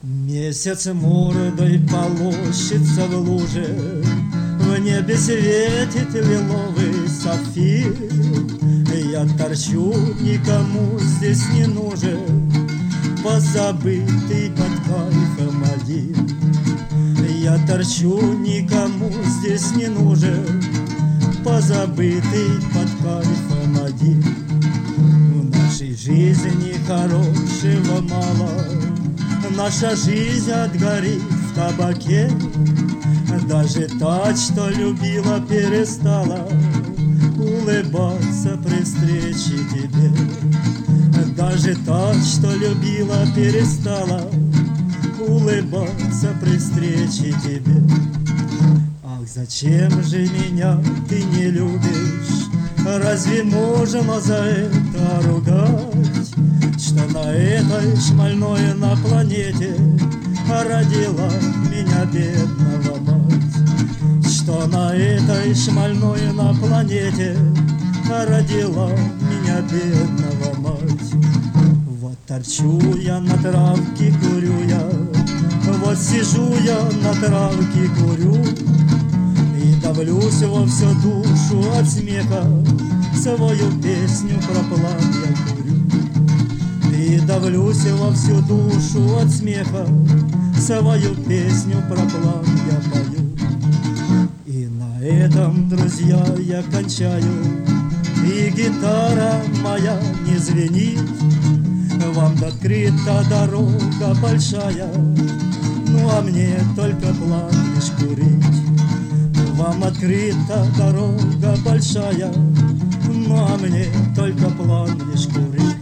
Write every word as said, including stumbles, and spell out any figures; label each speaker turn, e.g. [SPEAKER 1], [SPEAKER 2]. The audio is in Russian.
[SPEAKER 1] Месяц мордой полощется в луже, в небе светит лиловый сапфир. Я торчу, никому здесь не нужен, позабытый под кайфом один. Я торчу, никому здесь не нужен, позабытый под кайфом один. В нашей жизни хорошего мало, наша жизнь отгорит в табаке. Даже та, что любила, перестала улыбаться при встрече тебе. Даже та, что любила, перестала улыбаться при встрече тебе. Ах, зачем же меня ты не любишь? Разве можно за это ругать? Что на этой шмальной на планете родила меня бедного мать. Что на этой шмальной на планете родила меня бедного мать. Вот торчу я на травке, курю я, вот сижу я на травке, курю, и давлюсь во всю душу от смеха, свою песню про пламя курю. И давлюсь во всю душу от смеха, свою песню про пламя пою. И на этом, друзья, я кончаю, и гитара моя не звенит. Вам открыта дорога большая, ну а мне только план лишь курить. Вам открыта дорога большая, ну а мне только план лишь курить.